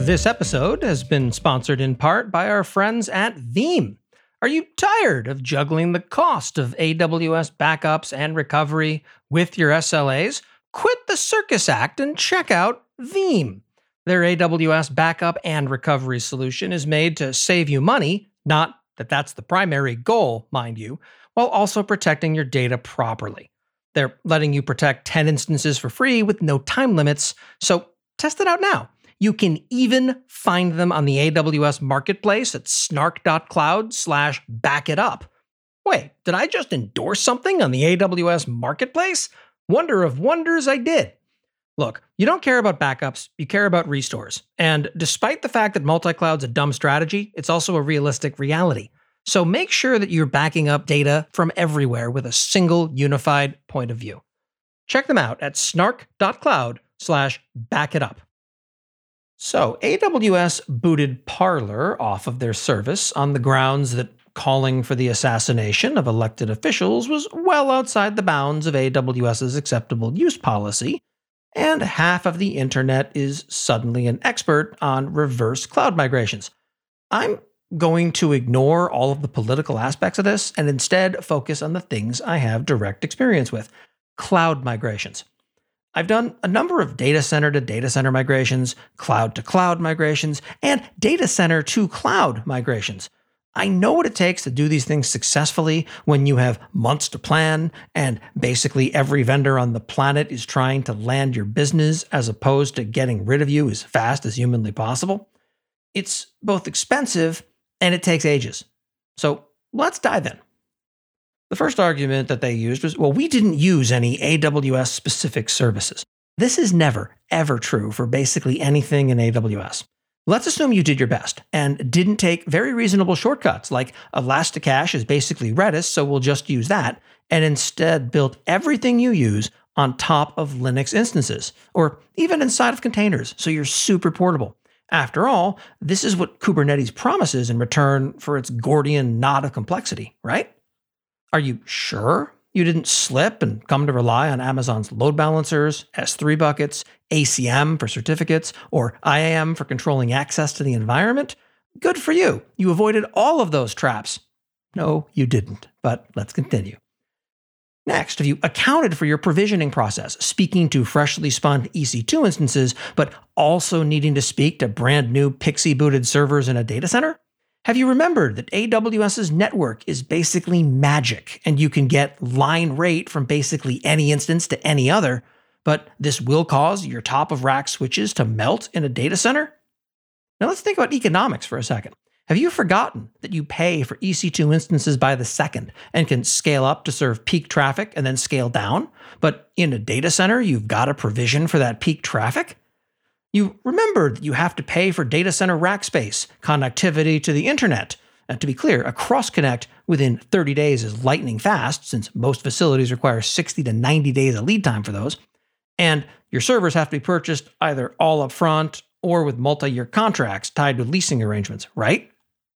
This episode has been sponsored in part by our friends at Veeam. Are you tired of juggling the cost of AWS backups and recovery with your SLAs? Quit the circus act and check out Veeam. Their AWS backup and recovery solution is made to save you money, not that that's the primary goal, mind you, while also protecting your data properly. They're letting you protect 10 instances for free with no time limits, so test it out now. You can even find them on the AWS Marketplace at snark.cloud/backitup. Wait, did I just endorse something on the AWS Marketplace? Wonder of wonders, I did. Look, you don't care about backups, you care about restores. And despite the fact that multi-cloud's a dumb strategy, it's also a realistic reality. So make sure that you're backing up data from everywhere with a single unified point of view. Check them out at snark.cloud/backitup. So, AWS booted Parler off of their service on the grounds that calling for the assassination of elected officials was well outside the bounds of AWS's acceptable use policy, and half of the internet is suddenly an expert on reverse cloud migrations. I'm going to ignore all of the political aspects of this and instead focus on the things I have direct experience with: cloud migrations. I've done a number of data center to data center migrations, cloud to cloud migrations, and data center to cloud migrations. I know what it takes to do these things successfully when you have months to plan and basically every vendor on the planet is trying to land your business as opposed to getting rid of you as fast as humanly possible. It's both expensive and it takes ages. So let's dive in. The first argument that they used was, well, we didn't use any AWS-specific services. This is never, ever true for basically anything in AWS. Let's assume you did your best and didn't take very reasonable shortcuts, like Elasticache is basically Redis, so we'll just use that, and instead built everything you use on top of Linux instances, or even inside of containers, so you're super portable. After all, this is what Kubernetes promises in return for its Gordian knot of complexity, right? Are you sure you didn't slip and come to rely on Amazon's load balancers, S3 buckets, ACM for certificates, or IAM for controlling access to the environment? Good for you. You avoided all of those traps. No, you didn't, but let's continue. Next, have you accounted for your provisioning process, speaking to freshly spun EC2 instances, but also needing to speak to brand new Pixie-booted servers in a data center? Have you remembered that AWS's network is basically magic and you can get line rate from basically any instance to any other, but this will cause your top-of-rack switches to melt in a data center? Now let's think about economics for a second. Have you forgotten that you pay for EC2 instances by the second and can scale up to serve peak traffic and then scale down? But in a data center, you've got to provision for that peak traffic? You remember that you have to pay for data center rack space, connectivity to the internet. And to be clear, a cross-connect within 30 days is lightning fast, since most facilities require 60 to 90 days of lead time for those. And your servers have to be purchased either all up front or with multi-year contracts tied to leasing arrangements, right?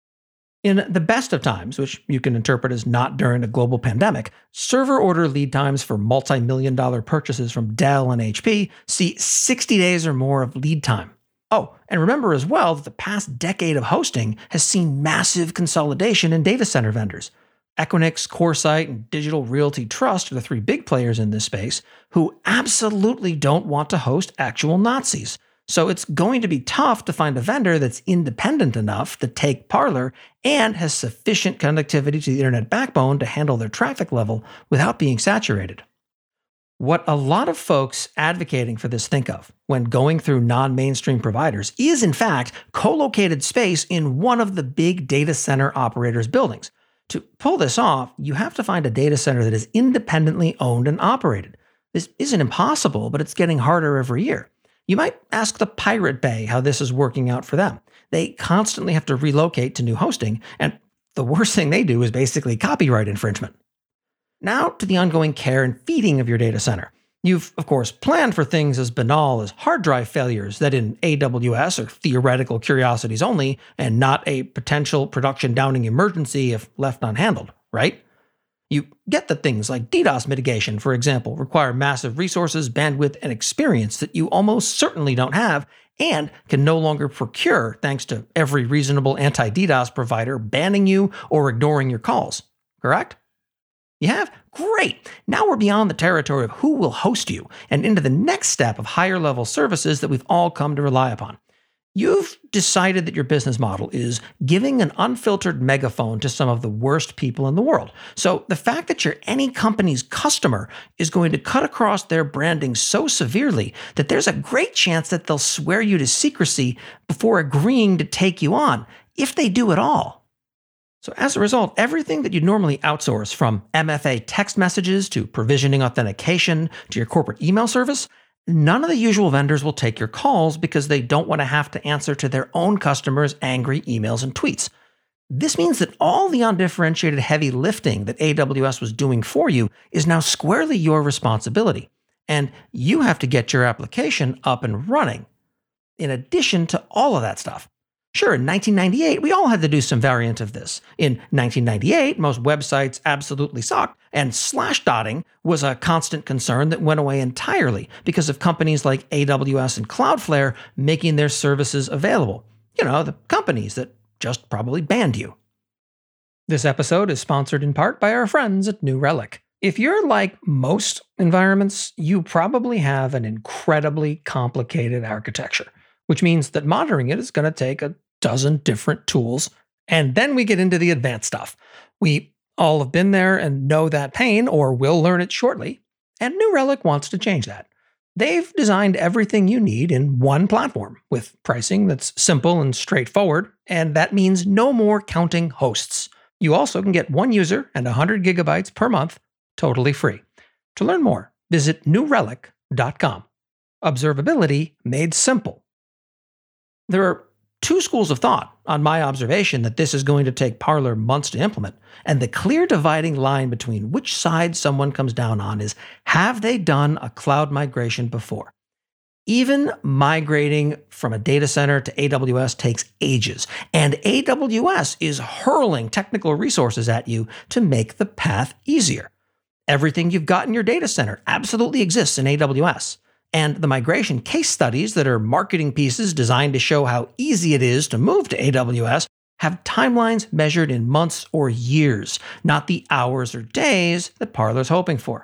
In the best of times, which you can interpret as not during a global pandemic, server order lead times for multi-million-dollar purchases from Dell and HP see 60 days or more of lead time. Oh, and remember as well that the past decade of hosting has seen massive consolidation in data center vendors. Equinix, CoreSite, and Digital Realty Trust are the three big players in this space who absolutely don't want to host actual Nazis. So it's going to be tough to find a vendor that's independent enough to take Parler and has sufficient connectivity to the internet backbone to handle their traffic level without being saturated. What a lot of folks advocating for this think of when going through non-mainstream providers is, in fact, co-located space in one of the big data center operators' buildings. To pull this off, you have to find a data center that is independently owned and operated. This isn't impossible, but it's getting harder every year. You might ask the Pirate Bay how this is working out for them. They constantly have to relocate to new hosting, and the worst thing they do is basically copyright infringement. Now to the ongoing care and feeding of your data center. You've, of course, planned for things as banal as hard drive failures that in AWS are theoretical curiosities only and not a potential production downing emergency if left unhandled, right? You get that things like DDoS mitigation, for example, require massive resources, bandwidth, and experience that you almost certainly don't have, and can no longer procure thanks to every reasonable anti-DDoS provider banning you or ignoring your calls. Correct? You have? Great! Now we're beyond the territory of who will host you and into the next step of higher level services that we've all come to rely upon. You've decided that your business model is giving an unfiltered megaphone to some of the worst people in the world. So the fact that you're any company's customer is going to cut across their branding so severely that there's a great chance that they'll swear you to secrecy before agreeing to take you on, if they do at all. So as a result, everything that you'd normally outsource, from MFA text messages to provisioning authentication to your corporate email service, none of the usual vendors will take your calls because they don't want to have to answer to their own customers' angry emails and tweets. This means that all the undifferentiated heavy lifting that AWS was doing for you is now squarely your responsibility, and you have to get your application up and running. In addition to all of that stuff. Sure, in 1998, we all had to do some variant of this. In 1998, most websites absolutely sucked, and slashdotting was a constant concern that went away entirely because of companies like AWS and Cloudflare making their services available. You know, the companies that just probably banned you. This episode is sponsored in part by our friends at New Relic. If you're like most environments, you probably have an incredibly complicated architecture, which means that monitoring it is going to take a dozen different tools. And then we get into the advanced stuff. We all have been there and know that pain, or will learn it shortly. And New Relic wants to change that. They've designed everything you need in one platform with pricing that's simple and straightforward. And that means no more counting hosts. You also can get one user and 100 gigabytes per month totally free. To learn more, visit newrelic.com. Observability made simple. There are two schools of thought on my observation that this is going to take Parler months to implement, and the clear dividing line between which side someone comes down on is, have they done a cloud migration before? Even migrating from a data center to AWS takes ages, and AWS is hurling technical resources at you to make the path easier. Everything you've got in your data center absolutely exists in AWS. And the migration case studies that are marketing pieces designed to show how easy it is to move to AWS have timelines measured in months or years, not the hours or days that Parler's hoping for.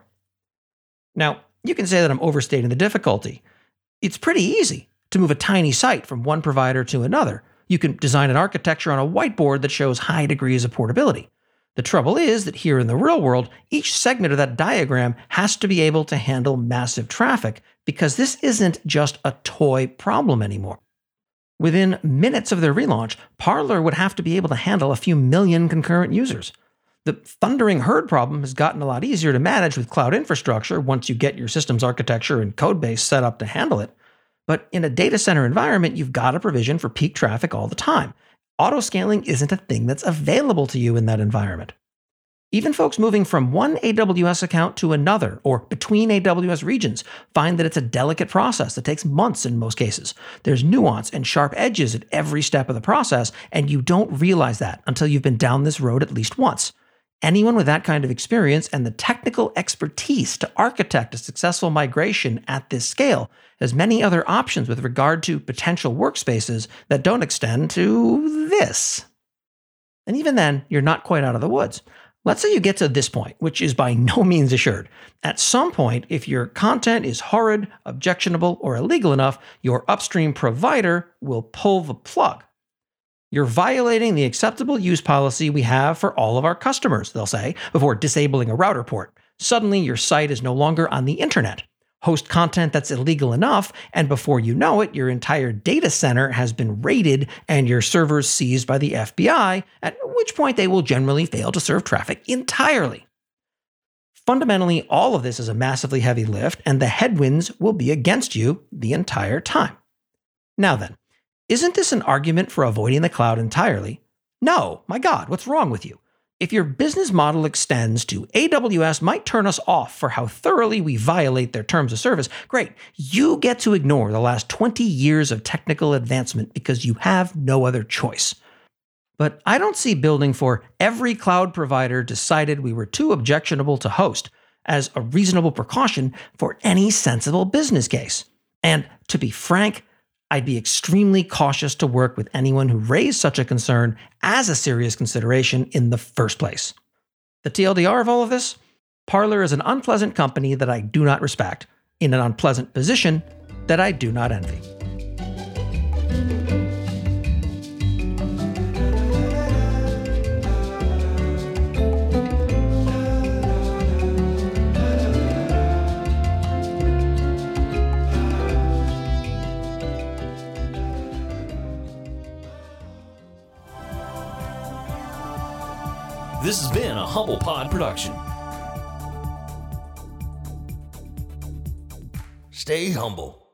Now, you can say that I'm overstating the difficulty. It's pretty easy to move a tiny site from one provider to another. You can design an architecture on a whiteboard that shows high degrees of portability. The trouble is that here in the real world, each segment of that diagram has to be able to handle massive traffic, because this isn't just a toy problem anymore. Within minutes of their relaunch, Parler would have to be able to handle a few million concurrent users. The thundering herd problem has gotten a lot easier to manage with cloud infrastructure once you get your system's architecture and codebase set up to handle it. But in a data center environment, you've got to provision for peak traffic all the time. Autoscaling isn't a thing that's available to you in that environment. Even folks moving from one AWS account to another or between AWS regions find that it's a delicate process that takes months in most cases. There's nuance and sharp edges at every step of the process, and you don't realize that until you've been down this road at least once. Anyone with that kind of experience and the technical expertise to architect a successful migration at this scale has many other options with regard to potential workspaces that don't extend to this. And even then, you're not quite out of the woods. Let's say you get to this point, which is by no means assured. At some point, if your content is horrid, objectionable, or illegal enough, your upstream provider will pull the plug. You're violating the acceptable use policy we have for all of our customers, they'll say, before disabling a router port. Suddenly, your site is no longer on the internet. Host content that's illegal enough, and before you know it, your entire data center has been raided and your servers seized by the FBI, at which point they will generally fail to serve traffic entirely. Fundamentally, all of this is a massively heavy lift, and the headwinds will be against you the entire time. Now then, isn't this an argument for avoiding the cloud entirely? No, my God, what's wrong with you? If your business model extends to AWS might turn us off for how thoroughly we violate their terms of service, great. You get to ignore the last 20 years of technical advancement because you have no other choice. But I don't see building for every cloud provider decided we were too objectionable to host as a reasonable precaution for any sensible business case. And to be frank, I'd be extremely cautious to work with anyone who raised such a concern as a serious consideration in the first place. The TLDR of all of this? Parler is an unpleasant company that I do not respect, in an unpleasant position that I do not envy. This has been a Humble Pod production. Stay humble.